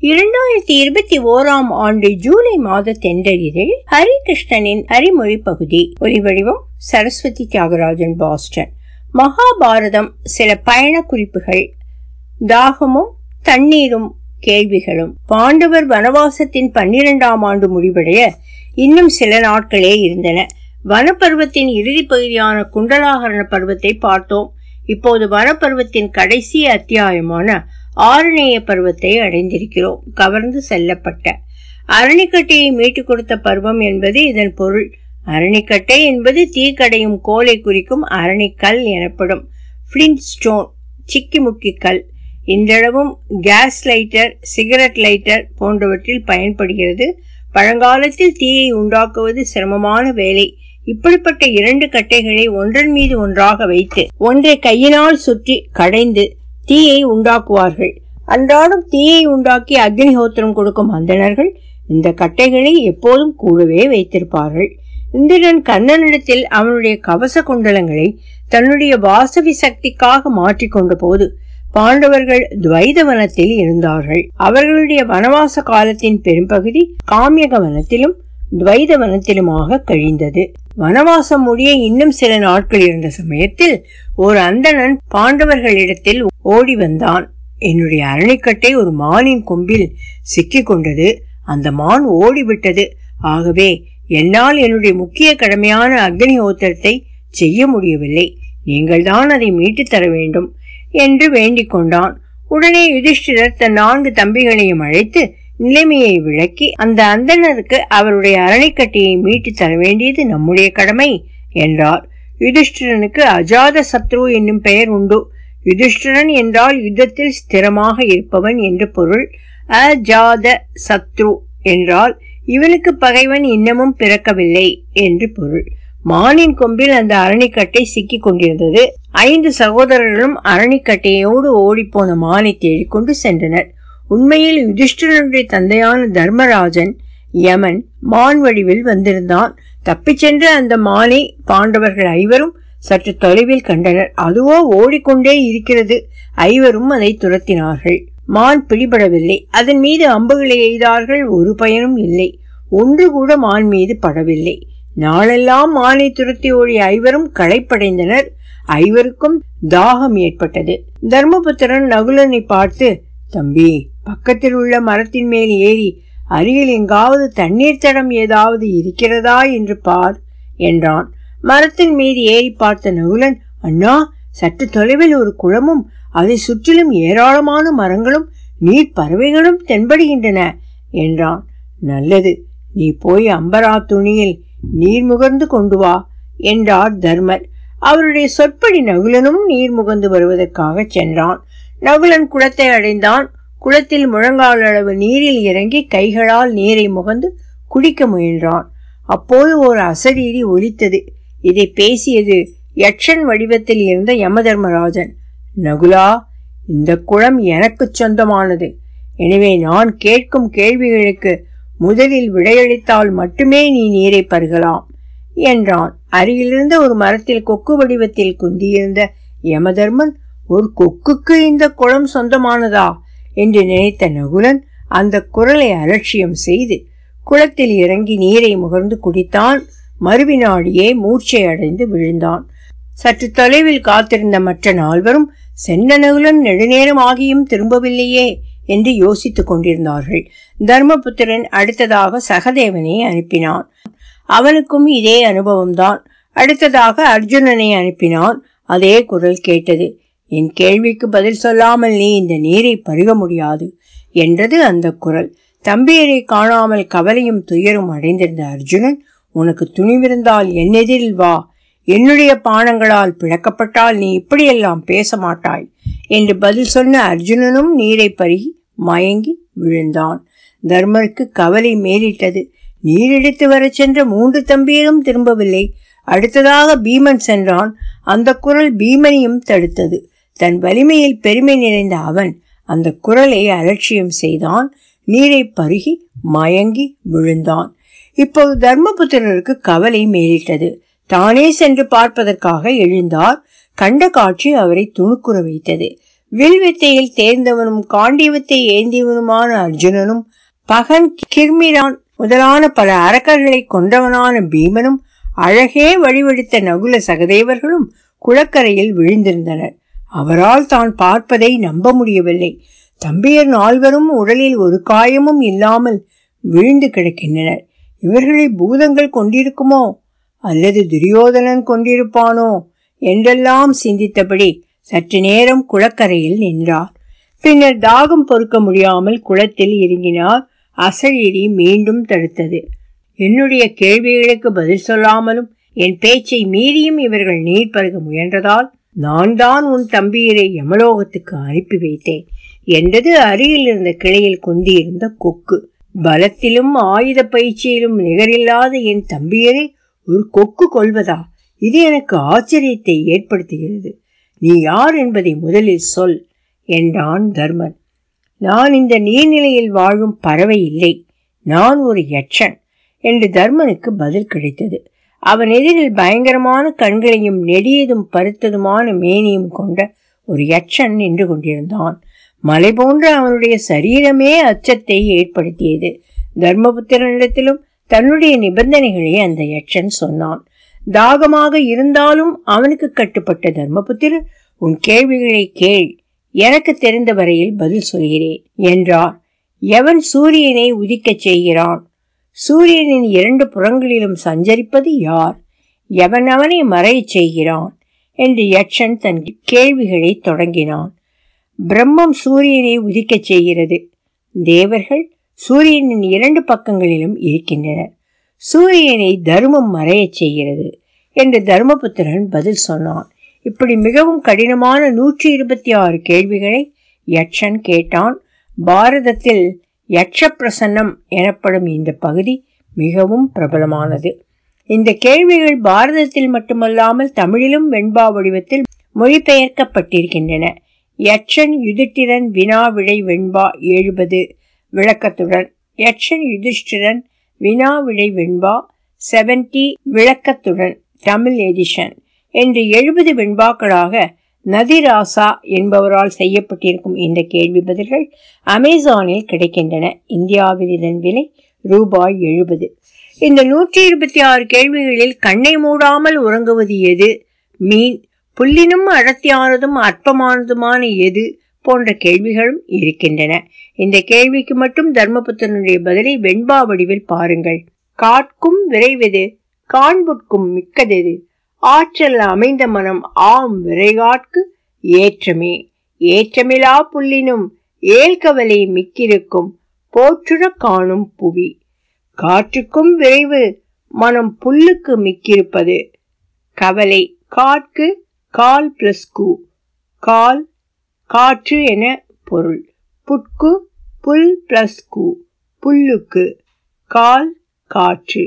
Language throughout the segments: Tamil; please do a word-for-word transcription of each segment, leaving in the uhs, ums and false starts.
இரண்டாயிரத்தி இருபத்தி ஓராம் ஆண்டு ஜூலை மாத தென்றலில் ஹரிகிருஷ்ணனின் ஹரிமொழி பகுதி. ஒலிவடிவம் சரஸ்வதி தியாகராஜன், பாஸ்டன். மகாபாரதம். சில பயண குறிப்புகள். தாகமும் தண்ணீரும் கேள்விகளும். பாண்டவர் வனவாசத்தின் பன்னிரெண்டாம் ஆண்டு முடிவடைய இன்னும் சில நாட்களே இருந்தன. வனப்பருவத்தின் இறுதி பகுதியான குண்டலாகரண பருவத்தை பார்த்தோம். இப்போது வனப்பருவத்தின் கடைசி அத்தியாயமான ஆரண்ய பருவத்தை அடைந்திருக்கிறோம். கவர்ந்து செல்லப்பட்ட அரணிக்கட்டையை மீட்டுக் கொடுத்த பருவம் என்பது இதன் பொருள். அரணிக்கட்டை என்பது தீக்கடையும் கோலை குறிக்கும் அரணிக்கல் எனப்படும். பிளிண்ட் ஸ்டோன், சிக்கி முக்கி கல். இன்றளவும் கேஸ் லைட்டர், சிகரெட் லைட்டர் போன்றவற்றில் பயன்படுகிறது. பழங்காலத்தில் தீயை உண்டாக்குவது சிரமமான வேலை. இப்படிப்பட்ட இரண்டு கட்டைகளை ஒன்றன் மீது ஒன்றாக வைத்து ஒன்றை கையினால் சுற்றி கடைந்து தீயை உண்டாக்குவார்கள். அன்றாடம் தீயை உண்டாக்கி அக்னிஹோத்திரம் கொடுக்கும் அந்தணர்கள் இந்த கட்டைகளை எப்போதும் கூடவே வைத்திருப்பார்கள். இந்திரன் கண்ணனிடத்தில் அவனுடைய கவச குண்டலங்களை தன்னுடைய வாசவி சக்திக்காக மாற்றிக்கொண்ட போது பாண்டவர்கள் துவைத வனத்தில் இருந்தார்கள். அவர்களுடைய வனவாச காலத்தின் பெரும்பகுதி காமியக வனத்திலும் துவைத வனத்திலுமாக கழிந்தது. வனவாசம் முடிய இன்னும் சில நாட்கள் இருந்த சமயத்தில் ஒரு அந்தணன் பாண்டவர்களிடத்தில் ஓடி வந்தான். என்னுடைய அரணிக்கட்டை ஒரு மானின் கொம்பில் சிக்கி கொண்டது. அந்த மான் ஓடிவிட்டது. ஆகவே என்னால் என்னுடைய முக்கிய கடமையான அக்னிஹோத்திரத்தை செய்ய முடியவில்லை. நீங்கள் தான் அதை மீட்டு தர வேண்டும் என்று வேண்டிக் கொண்டான். உடனே யுதிஷ்டிரர் தன் நான்கு தம்பிகளையும் அழைத்து நிலைமையை விளக்கி, அந்த அந்தணருக்கு அவருடைய அரணிக்கட்டையை மீட்டு தர வேண்டியது நம்முடைய கடமை என்றார். யுதிஷ்டிரனுக்கு அஜாத சத்ரு என்னும் பெயர் உண்டு. யுதிஷ்டிரன் என்றால் யுத்தத்தில் ஸ்திரமாக இருப்பவன் என்று பொருள். அஜாத சத்ரு என்றால் இவனுக்கு பகைவன் இன்னமும் பிறக்கவில்லை என்று பொருள். மானின் கொம்பில் அந்த அரணிக்கட்டை சிக்கி கொண்டிருந்தது. ஐந்து சகோதரர்களும் அரணிக்கட்டையோடு ஓடிப்போன மானை தேடிக்கொண்டு சென்றனர். உண்மையில் யுதிஷ்டிரனுடைய தந்தையான தர்மராஜன் யமன் மான் வடிவில் வந்திருந்தான். தப்பிச் சென்ற அந்த மானை பாண்டவர்கள் ஐவரும் சற்று தொலைவில் கண்டனர். அதுவோ ஓடிக்கொண்டே இருக்கிறது. ஐவரும் அதை துரத்தினார்கள். மான் பிடிபடவில்லை. அதன் மீது அம்புகளை எய்தார்கள். ஒரு பயனும் இல்லை. ஒன்று கூட மான் மீது படவில்லை. நாளெல்லாம் மானை துரத்தி ஓடிய ஐவரும் களைப்படைந்தனர். ஐவருக்கும் தாகம் ஏற்பட்டது. தர்மபுத்திரன் நகுலனை பார்த்து, தம்பி, பக்கத்தில் உள்ள மரத்தின் மேல் ஏறி அருகில் எங்காவது தண்ணீர் தடம் ஏதாவது இருக்கிறதா என்று பார் என்றான். மரத்தின் மீது ஏறி பார்த்த நகுலன், அண்ணா, சற்று தொலைவில் ஒரு குளமும் அதை சுற்றிலும் ஏராளமான மரங்களும் நீர் பறவைகளும் தென்படுகின்றன என்றான். நல்லது, நீ போய் அம்பரா துணியில் நீர் முகர்ந்து கொண்டு வா என்றார் தர்மர். அவருடைய சொற்படி நகுலனும் நீர் முகர்ந்து வருவதற்காக சென்றான். நகுலன் குளத்தை அடைந்தான். குளத்தில் முழங்கால் அளவு நீரில் இறங்கி கைகளால் நீரை முகந்து குடிக்க முயன்றான். அப்போது ஒரு அசரீரி ஒலித்தது. இதை பேசியது யக்ஷன் வடிவத்தில் இருந்த யமதர்மராஜன். நகுலா, இந்த குளம் எனக்கு சொந்தமானது. எனவே நான் கேட்கும் கேள்விகளுக்கு முதலில் விடையளித்தால் மட்டுமே நீ நீரை பருகலாம் என்றான். அருகிலிருந்த ஒரு மரத்தில் கொக்கு வடிவத்தில் குந்தியிருந்த யமதர்மன், ஒரு கொக்குக்கு இந்த குளம் சொந்தமானதா என்று நினைத்த நகுலன் அந்த குரலை அலட்சியம் செய்து குளத்தில் இறங்கி நீரை முகர்ந்து குடித்தான். மறுவினாடியே மூர்ச்சை அடைந்து விழுந்தான். சற்று தொலைவில் காத்திருந்த மற்ற நால்வரும் சென்ற நகுலன் நெடுநேரம் ஆகியும் திரும்பவில்லையே என்று யோசித்துக் கொண்டிருந்தார்கள். தர்மபுத்திரன் அடுத்ததாக சகதேவனை அனுப்பினான். அவனுக்கும் இதே அனுபவம்தான். அடுத்ததாக அர்ஜுனனை அனுப்பினான். அதே குரல் கேட்டது. என் கேள்விக்கு பதில் சொல்லாமல் நீ இந்த நீரை பருக முடியாது என்றது அந்த குரல். தம்பியரை காணாமல் கவலையும் துயரும் அடைந்திருந்த அர்ஜுனன், உனக்கு துணிவிருந்தால் என் எதிரில் வா. என்னுடைய பானங்களால் பிளக்கப்பட்டால் நீ இப்படியெல்லாம் பேச மாட்டாய் என்று பதில் சொன்ன அர்ஜுனனும் நீரை பருகி மயங்கி விழுந்தான். தர்மருக்கு கவலை மேலிட்டது. நீர் எடுத்து வர சென்ற மூன்று தம்பியரும் திரும்பவில்லை. அடுத்ததாக பீமன் சென்றான். அந்த குரல் பீமனையும் தடுத்தது. தன் வலிமையில் பெருமை நிறைந்த அவன் அந்த குரலை அலட்சியம் செய்தான். நீரை பருகி மயங்கி விழுந்தான். இப்போது தர்மபுத்திரருக்கு கவலை மேலிட்டது. தானே சென்று பார்ப்பதற்காக எழுந்தார். கண்ட காட்சி அவரை துணுக்குற வைத்தது. வில்வித்தையில் தேர்ந்தவனும் காண்டிவத்தை ஏந்தியவனுமான அர்ஜுனனும் பகன் கிர்மிரான் முதலான பல அரக்கர்களை கொன்றவனான பீமனும் அழகே வழிவெடுத்த நகுல சகதேவர்களும் குளக்கரையில் விழுந்திருந்தனர். அவரால் தான் பார்ப்பதை நம்ப முடியவில்லை. தம்பியர் நால்வரும் உடலில் ஒரு காயமும் இல்லாமல் விழுந்து கிடக்கின்றனர். இவர்களை பூதங்கள் கொண்டிருக்குமோ அல்லது துரியோதனன் கொண்டிருப்பானோ என்றெல்லாம் சிந்தித்தபடி சற்று நேரம் குளக்கரையில் நின்றார். பின்னர் தாகம் பொறுக்க முடியாமல் குளத்தில் இறங்கினார். அசரீரி மீண்டும் தடுத்தது. என்னுடைய கேள்விகளுக்கு பதில் சொல்லாமலும் என் பேச்சை மீறியும் இவர்கள் நீர் பருக முயன்றதால் நான் தான் உன் தம்பியரை யமலோகத்துக்கு அனுப்பி வைத்தேன் என்றது அருகில் இருந்த கிளையில் குந்தியிருந்த கொக்கு. பலத்திலும் ஆயுத பயிற்சியிலும் நிகரில்லாத என் தம்பியரை ஒரு கொக்கு கொள்வதா? இது எனக்கு ஆச்சரியத்தை ஏற்படுத்துகிறது. நீ யார் என்பதை முதலில் சொல் என்றான் தர்மன். நான் இந்த நீர்நிலையில் வாழும் பறவை இல்லை, நான் ஒரு யட்சன் என்று தர்மனுக்கு பதில் கிடைத்தது. அவன் எதிரில் பயங்கரமான கண்களையும் நெடியதும் பருத்ததுமான மேனியும் கொண்ட ஒரு யட்சன் நின்று கொண்டிருந்தான். மலை போன்ற அவனுடைய சரீரமே அச்சத்தை ஏற்படுத்தியது. தர்மபுத்திரனிடத்திலும் தன்னுடைய நிபந்தனைகளை அந்த யட்சன் சொன்னான். தாகமாக இருந்தாலும் அவனுக்கு கட்டுப்பட்ட தர்மபுத்திரர், உன் கேள்விகளை கேள், எனக்கு தெரிந்த வரையில் பதில் சொல்கிறேன் என்றார். எவன் சூரியனை உதிக்கச் செய்கிறான்? சூரியனின் இரண்டு புறங்களிலும் சஞ்சரிப்பது யார்? எவன் அவனை மறையச் செய்கிறான் என்று யட்சன் தன் கேள்விகளை தொடங்கினான். பிரம்மம் சூரியனை உதிக்கச் செய்கிறது. தேவர்கள் சூரியனின் இரண்டு பக்கங்களிலும் இருக்கின்றனர். சூரியனை தர்மம் மறையச் செய்கிறது என்று தர்மபுத்திரன் பதில் சொன்னான். இப்படி மிகவும் கடினமான நூற்றி இருபத்தி ஆறு கேள்விகளை யட்சன் கேட்டான். பாரதத்தில் யட்ச பிரசன்னம் எனப்படும் இந்த பகுதி மிகவும் பிரபலமானது. இந்த கேள்விகள் பாரதத்தில் மட்டுமல்லாமல் தமிழிலும் வெண்பா வடிவத்தில் மொழிபெயர்க்கப்பட்டிருக்கின்றன. யட்சன் யுதிஷ்டிரன் வினா விடை வெண்பா எழுபது விளக்கத்துடன், யட்சன் யுதிஷ்டிரன் வினா விடை வெண்பா செவன்டி விளக்கத்துடன் தமிழ் எடிஷன் என்று எழுபது வெண்பாக்களாக நதிராசா என்பவரால் செய்யப்பட்டிருக்கும் இந்த கேள்வி பதில்கள் அமேசானில் கிடைக்கின்றன. இந்தியாவில் இதன் விலை ரூபாய் எழுபது. இந்த நூற்றி இருபத்தி ஆறு கேள்விகளில் கண்ணை மூடாமல் உறங்குவது எது, மீன், புல்லினும் அடர்த்தியானதும் அற்பமானதுமான எது போன்ற கேள்விகளும் இருக்கின்றன. இந்த கேள்விக்கு மட்டும் தர்மபுத்திரனுடைய பதிலை வெண்பா வடிவில் பாருங்கள். காட்கும் விரைவது, காண்புட்கும் மிக்கதெது, ஆற்றல் அமைந்த மனம் ஆம் விரைகாட்கு ஏற்றமே, ஏற்றமிலா புல்லினும் ஏல்கவலை மிக்கிருக்கும் போற்றுட காணும் புவி, காற்றுக்கும் விரைவு மனம் புல்லுக்கு மிக்கிருப்பது, கவலை காட்கு கால் பிளஸ் கு, கால் காற்று என பொருள், புட்கு புல் பிளஸ் கு, புல்லுக்கு, கால் காற்று.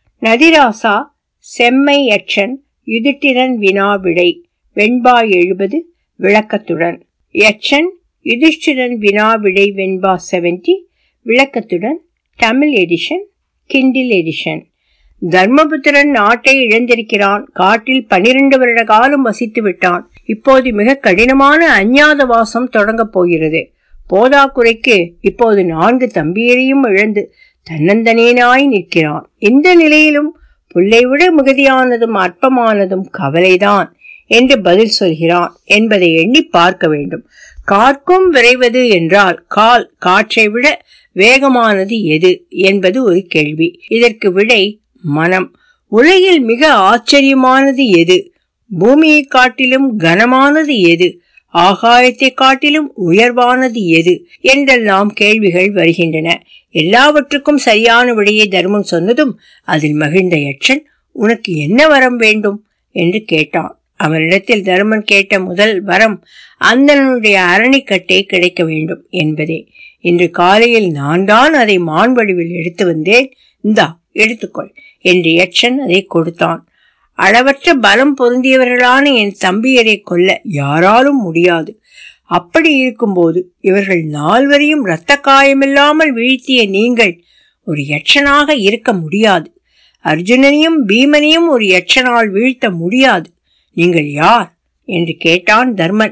நதிராசா செம்மை யட்சன் யுதிஷ்டிரன் வினா விடை வெண்பா எழுபது விளக்கத்துடன், யட்சன் யுதிஷ்டிரன் வினா விடை வெண்பா செவன்டி விளக்கத்துடன் Tamil edition, Kindle edition. Dharmaputhiran நாட்டை இழந்திருக்கிறான். காட்டில் பனிரெண்டு வருட காலம் வசித்து விட்டான். இப்போது மிக கடினமான அஞ்ஞாத வாசம் தொடங்கப் போகிறது. போதாக்குறைக்கு இப்போது நான்கு தம்பியரையும் இழந்து தன்னந்தனேனாய் நிற்கிறான். இந்த நிலையிலும் புல்லை விட மிகுதியானதும் அற்பமானதும் கவலைதான் என்று பதில் சொல்கிறான் என்பதை எண்ணி பார்க்க வேண்டும். காற்கும் விரைவது என்றால் கால் காற்றை விட வேகமானது எது என்பது ஒரு கேள்வி. இதற்கு விடை மனம். உலகில் மிக ஆச்சரியமானது எது? பூமியை காட்டிலும் கனமானது எது? ஆகாயத்தை காட்டிலும் உயர்வானது எது என்றெல்லாம் கேள்விகள் வருகின்றன. எல்லாவற்றுக்கும் சரியான விடையை தர்மன் சொன்னதும் அதில் மகிழ்ந்த யட்சன், உனக்கு என்ன வரம் வேண்டும் என்று கேட்டான். அவனிடத்தில் தர்மன் கேட்ட முதல் வரம் அந்தனுடைய அரணிக்கட்டை கிடைக்க வேண்டும் என்பதே. இன்று காலையில் நான் தான் அதை மான் வடிவில் எடுத்து வந்தேன், இந்தா எடுத்துக்கொள் என்று யட்சன் அதை கொடுத்தான். அளவற்ற பலம் பொருந்தியவர்களான என் தம்பியரை கொல்ல யாராலும் முடியாது. அப்படி இருக்கும்போது இவர்கள் நால்வரையும் இரத்த காயமில்லாமல் வீழ்த்திய நீங்கள் ஒரு யட்சனாக இருக்க முடியாது. அர்ஜுனனையும் பீமனையும் ஒரு யட்சனால் வீழ்த்த முடியாது. நீங்கள் யார் என்று கேட்டான் தர்மன்.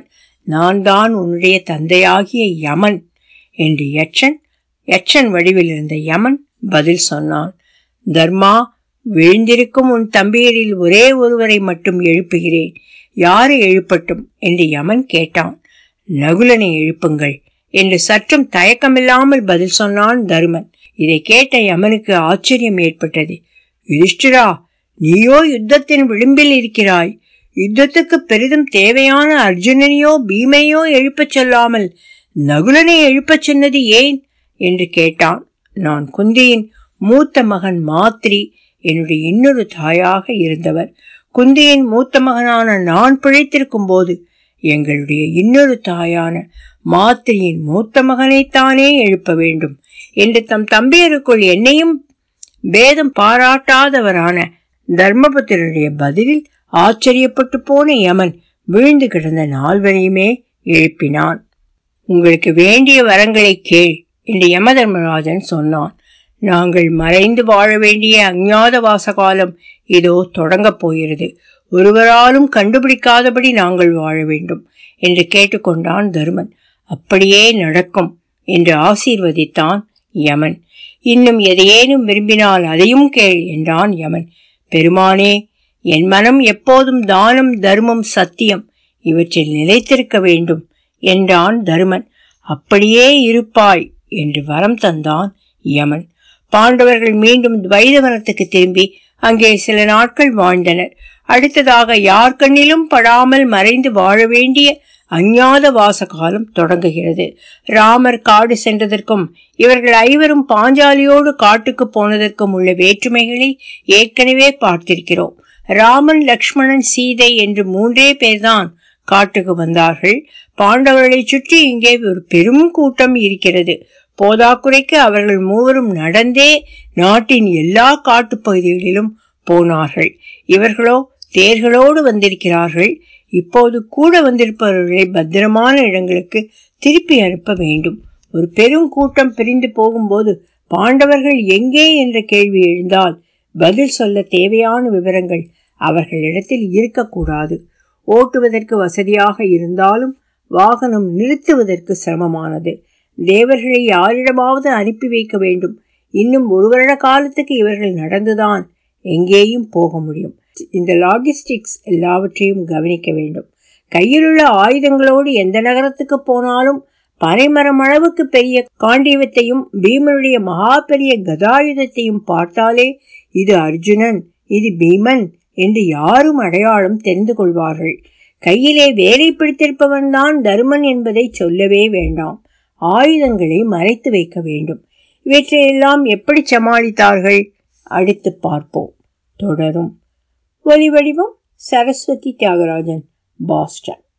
நான் தான் உன்னுடைய தந்தையாகிய யமன் என்று யட்சன் யட்சன் வடிவில் இருந்த யமன் பதில் சொன்னான். தர்மா, விழுந்திருக்கும் உன் தம்பியரில் ஒரே ஒருவரை மட்டும் எழுப்புகிறேன், யாரை எழுப்பட்டும் என்று யமன் கேட்டான். நகுலனை எழுப்புங்கள் என்று சற்றும் தயக்கமில்லாமல் பதில் சொன்னான் தருமன். இதை கேட்ட யமனுக்கு ஆச்சரியம் ஏற்பட்டது. யுதிஷ்டிரா, நீயோ யுத்தத்தின் விளிம்பில் இருக்கிறாய், யுத்தத்துக்கு பெரிதும் தேவையான அர்ஜுனனையோ பீமையோ எழுப்பச் சொல்லாமல் நகுலனை எழுப்பச் சொன்னது ஏன் என்று கேட்டான். நான் குந்தியின் மூத்த மகன் மாத்ரி, என்னுடைய இன்னொரு தாயாக இருந்தவர். குந்தியின் மூத்த மகனான நான் பிழைத்திருக்கும் போது எங்களுடைய இன்னொரு தாயான மாத்ரியின் மூத்த மகனைத்தானே எழுப்ப வேண்டும் என்று தம் தம்பியருக்குள் என்னையும் பேதம் பாராட்டாதவரான தர்மபுத்திரருடைய பதிலில் ஆச்சரியப்பட்டு போன யமன் விழுந்து கிடந்த நால்வரையுமே எழுப்பினான். உங்களுக்கு வேண்டிய வரங்களை கேள் என்று யம தர்மராஜன் சொன்னான். நாங்கள் மறைந்து வாழ வேண்டிய அஞ்ஞாத வாசகாலம் இதோ தொடங்கப் போகிறது. ஒருவராலும் கண்டுபிடிக்காதபடி நாங்கள் வாழ வேண்டும் என்று கேட்டுக்கொண்டான் தருமன். அப்படியே நடக்கும் என்று ஆசீர்வதித்தான் யமன். இன்னும் எதையேனும் விரும்பினால் அதையும் கேள் என்றான் யமன். பெருமானே, என் மனம் எப்போதும் தானம், தர்மம், சத்தியம் இவற்றில் நிலைத்திருக்க வேண்டும் என்றான் தருமன். அப்படியே இருப்பாய் என்று வரம் தந்தான் யமன். பாண்டவர்கள் மீண்டும் துவைதவனத்துக்கு திரும்பி அங்கே சில நாட்கள் வாழ்ந்தனர். அடுத்ததாக யார் கண்ணிலும் படாமல் மறைந்து வாழ வேண்டிய அஞ்ஞாத வாச காலம் தொடங்குகிறது. ராமர் காடு சென்றதற்கும் இவர்கள் ஐவரும் பாஞ்சாலியோடு காட்டுக்கு போனதற்கும் உள்ள வேற்றுமைகளை ஏற்கனவே பார்த்திருக்கிறோம். ராமன், லக்ஷ்மணன், சீதை என்று மூன்றே பேர்தான் காட்டுக்கு வந்தார்கள். பாண்டவர்களை சுற்றி இங்கே ஒரு பெரும் கூட்டம் இருக்கிறது. போதாக்குறைக்கு அவர்கள் மூவரும் நடந்தே நாட்டின் எல்லா காட்டு பகுதிகளிலும் போனார்கள். இவர்களோ தேர்களோடு வந்திருக்கிறார்கள். இப்போது கூட வந்திருப்பவர்களை பத்திரமான இடங்களுக்கு திருப்பி அனுப்ப வேண்டும். ஒரு பெரும் கூட்டம் பிரிந்து போகும்போது பாண்டவர்கள் எங்கே என்ற கேள்வி எழுந்தால் பதில் சொல்ல தேவையான விவரங்கள் அவர்களிடத்தில் இருக்கக்கூடாது. ஓட்டுவதற்கு வசதியாக இருந்தாலும் வாகனம் நிறுத்துவதற்கு சிரமமானது. தேவர்களை யாரிடமாவது அனுப்பி வைக்க வேண்டும். இன்னும் ஒரு வருட காலத்துக்கு இவர்கள் நடந்துதான் எங்கேயும் போக முடியும். இந்த லாஜிஸ்டிக்ஸ் எல்லாவற்றையும் கவனிக்க வேண்டும். கையிலுள்ள ஆயுதங்களோடு எந்த நகரத்துக்கு போனாலும் பனைமரம் அளவுக்கு பெரிய காண்டீவத்தையும் பீமனுடைய மகா பெரிய கதாயுதத்தையும் பார்த்தாலே இது அர்ஜுனன், இது பீமன் என்று யாரும் அடையாளம் தெரிந்து கொள்வார்கள். கையிலே வேலை பிடித்திருப்பவன் தான் தருமன் என்பதை சொல்லவே வேண்டாம். ஆயுதங்களை மறைத்து வைக்க வேண்டும். இவற்றையெல்லாம் எப்படி சமாளித்தார்கள்? அடுத்து பார்ப்போம். தொடரும். ஒலி வடிவம் சரஸ்வதி தியாகராஜன், பாஸ்டன்.